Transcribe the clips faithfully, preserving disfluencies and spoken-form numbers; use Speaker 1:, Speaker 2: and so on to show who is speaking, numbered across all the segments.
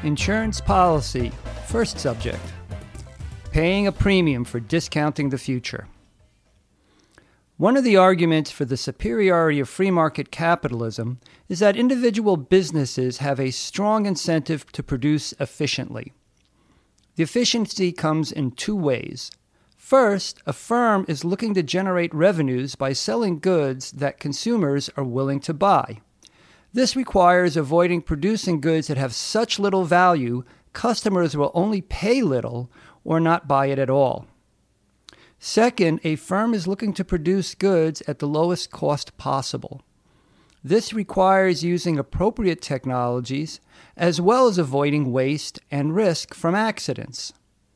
Speaker 1: Insurance policy. First subject. Paying a premium for discounting the future. One of the arguments for the superiority of free market capitalism is that individual businesses have a strong incentive to produce efficiently. The efficiency comes in two ways. First, a firm is looking to generate revenues by selling goods that consumers are willing to buy. This requires avoiding producing goods that have such little value, customers will only pay little or not buy it at all. Second, a firm is looking to produce goods at the lowest cost possible. This requires using appropriate technologies as well as avoiding waste and risk from accidents.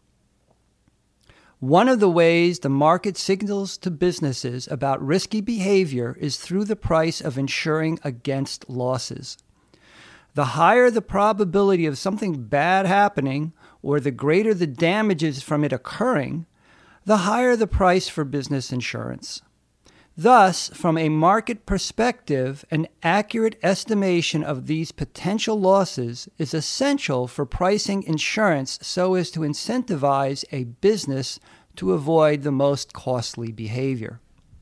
Speaker 1: One of the ways the market signals to businesses about risky behavior is through the price of insuring against losses. The higher the probability of something bad happening, or the greater the damages from it occurring, the higher the price for business insurance. Thus, from a market perspective, an accurate estimation of these potential losses is essential for pricing insurance so as to incentivize a business to avoid the most costly behavior.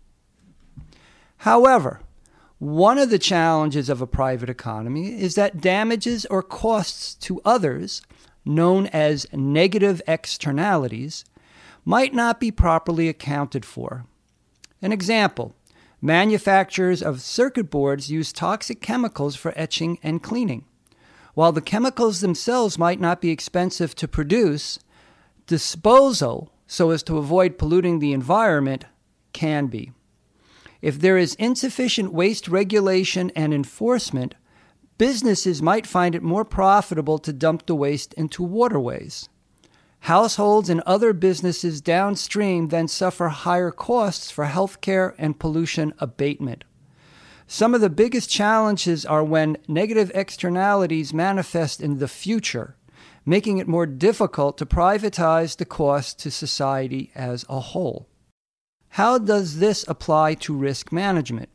Speaker 1: However, one of the challenges of a private economy is that damages or costs to others, known as negative externalities, might not be properly accounted for. An example, manufacturers of circuit boards use toxic chemicals for etching and cleaning. While the chemicals themselves might not be expensive to produce, disposal, so as to avoid polluting the environment, can be. If there is insufficient waste regulation and enforcement, businesses might find it more profitable to dump the waste into waterways. Households and other businesses downstream then suffer higher costs for healthcare and pollution abatement. Some of the biggest challenges are when negative externalities manifest in the future, making it more difficult to privatize the cost to society as a whole. How does this apply to risk management?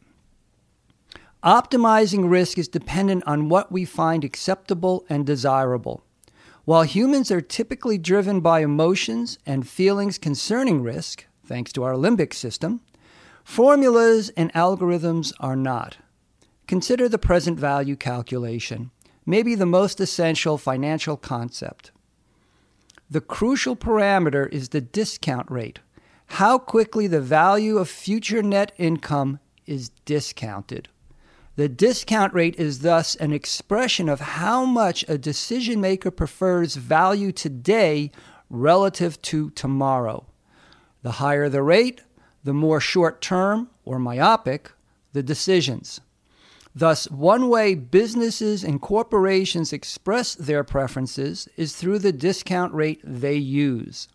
Speaker 1: Optimizing risk is dependent on what we find acceptable and desirable. While humans are typically driven by emotions and feelings concerning risk, thanks to our limbic system, formulas and algorithms are not. Consider the present value calculation, maybe the most essential financial concept. The crucial parameter is the discount rate, how quickly the value of future net income is discounted. The discount rate is thus an expression of how much a decision maker prefers value today relative to tomorrow. The higher the rate, the more short-term or myopic the decisions. Thus, one way businesses and corporations express their preferences is through the discount rate they use.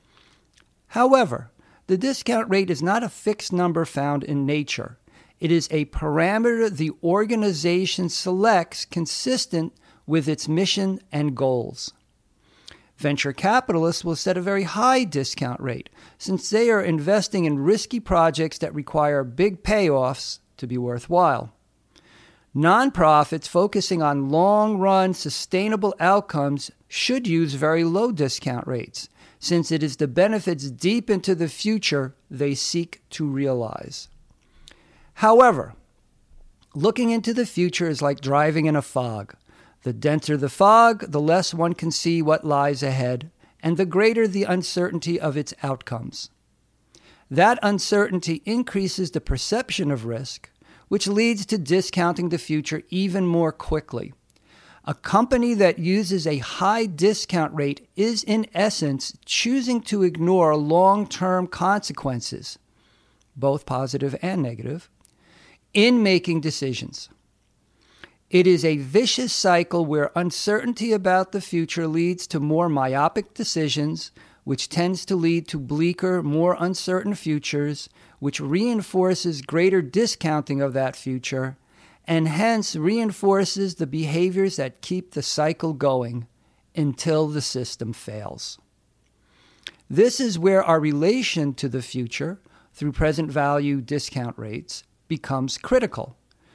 Speaker 1: However, the discount rate is not a fixed number found in nature. It is a parameter the organization selects consistent with its mission and goals. Venture capitalists will set a very high discount rate since they are investing in risky projects that require big payoffs to be worthwhile. Nonprofits focusing on long-run sustainable outcomes should use very low discount rates, since it is the benefits deep into the future they seek to realize. However, looking into the future is like driving in a fog. The denser the fog, the less one can see what lies ahead, and the greater the uncertainty of its outcomes. That uncertainty increases the perception of risk, which leads to discounting the future even more quickly. A company that uses a high discount rate is, in essence, choosing to ignore long-term consequences, both positive and negative, in making decisions. It is a vicious cycle where uncertainty about the future leads to more myopic decisions, which tends to lead to bleaker, more uncertain futures, which reinforces greater discounting of that future, and hence reinforces the behaviors that keep the cycle going until the system fails. This is where our relation to the future, through present value discount rates, becomes critical.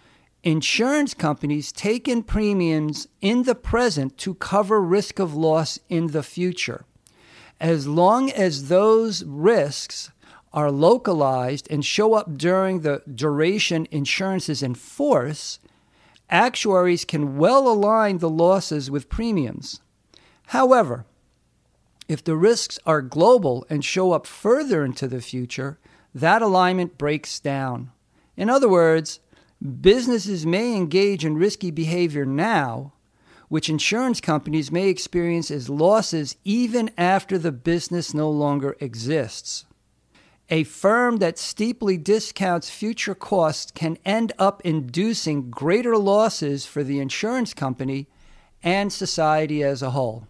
Speaker 1: Insurance companies take in premiums in the present to cover risk of loss in the future. As long as those risks are localized and show up during the duration insurance is in force, actuaries can well align the losses with premiums. However, if the risks are global and show up further into the future, that alignment breaks down. In other words, businesses may engage in risky behavior now, which insurance companies may experience as losses even after the business no longer exists. A firm that steeply discounts future costs can end up inducing greater losses for the insurance company and society as a whole.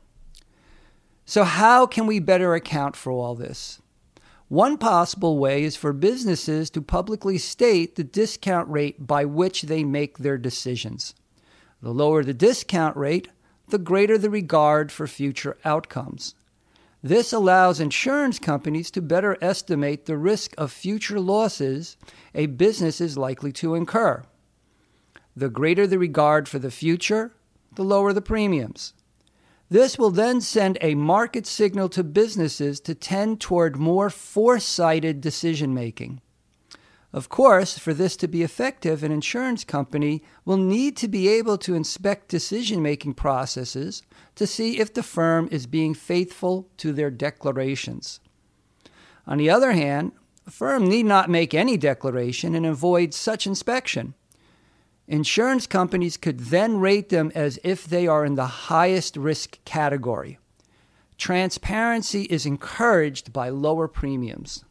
Speaker 1: So how can we better account for all this? One possible way is for businesses to publicly state the discount rate by which they make their decisions. The lower the discount rate, the greater the regard for future outcomes. This allows insurance companies to better estimate the risk of future losses a business is likely to incur. The greater the regard for the future, the lower the premiums. This will then send a market signal to businesses to tend toward more foresighted decision-making. Of course, for this to be effective, an insurance company will need to be able to inspect decision-making processes to see if the firm is being faithful to their declarations. On the other hand, a firm need not make any declaration and avoid such inspection. Insurance companies could then rate them as if they are in the highest risk category. Transparency is encouraged by lower premiums.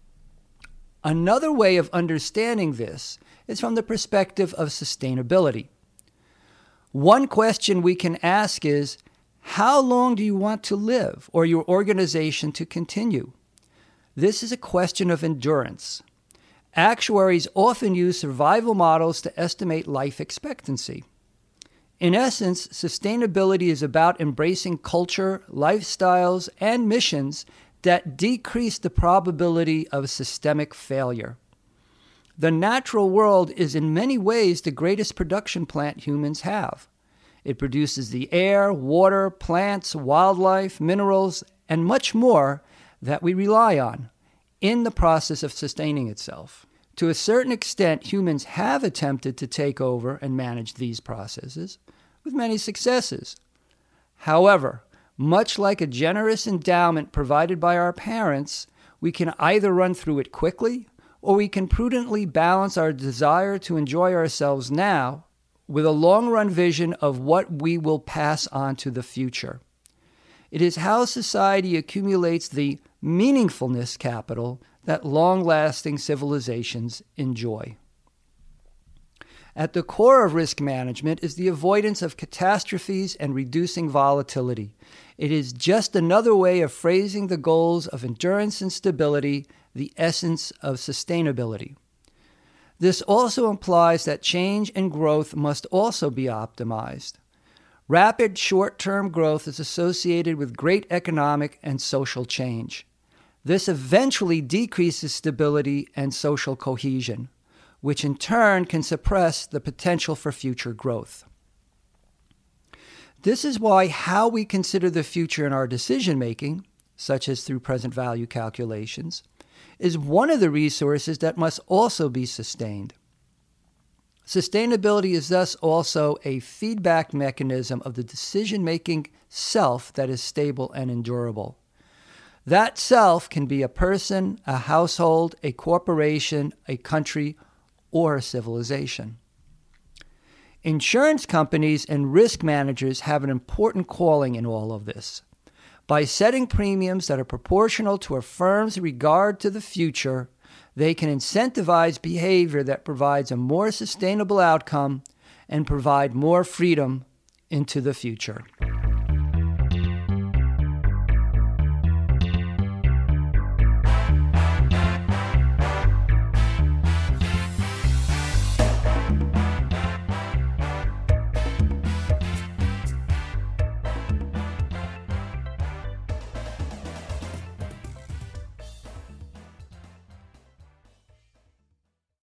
Speaker 1: Another way of understanding this is from the perspective of sustainability. One question we can ask is, how long do you want to live or your organization to continue? This is a question of endurance. Actuaries often use survival models to estimate life expectancy. In essence, sustainability is about embracing culture, lifestyles, and missions that decrease the probability of systemic failure. The natural world is in many ways the greatest production plant humans have. It produces the air, water, plants, wildlife, minerals, and much more that we rely on in the process of sustaining itself. To a certain extent, humans have attempted to take over and manage these processes, with many successes. However, much like a generous endowment provided by our parents, we can either run through it quickly, or we can prudently balance our desire to enjoy ourselves now with a long-run vision of what we will pass on to the future. It is how society accumulates the meaningfulness capital that long-lasting civilizations enjoy. At the core of risk management is the avoidance of catastrophes and reducing volatility. It is just another way of phrasing the goals of endurance and stability, the essence of sustainability. This also implies that change and growth must also be optimized. Rapid short-term growth is associated with great economic and social change. This eventually decreases stability and social cohesion, which in turn can suppress the potential for future growth. This is why how we consider the future in our decision-making, such as through present value calculations, is one of the resources that must also be sustained. Sustainability is thus also a feedback mechanism of the decision-making self that is stable and endurable. That self can be a person, a household, a corporation, a country, or a civilization. Insurance companies and risk managers have an important calling in all of this. By setting premiums that are proportional to a firm's regard to the future, they can incentivize behavior that provides a more sustainable outcome and provide more freedom into the future.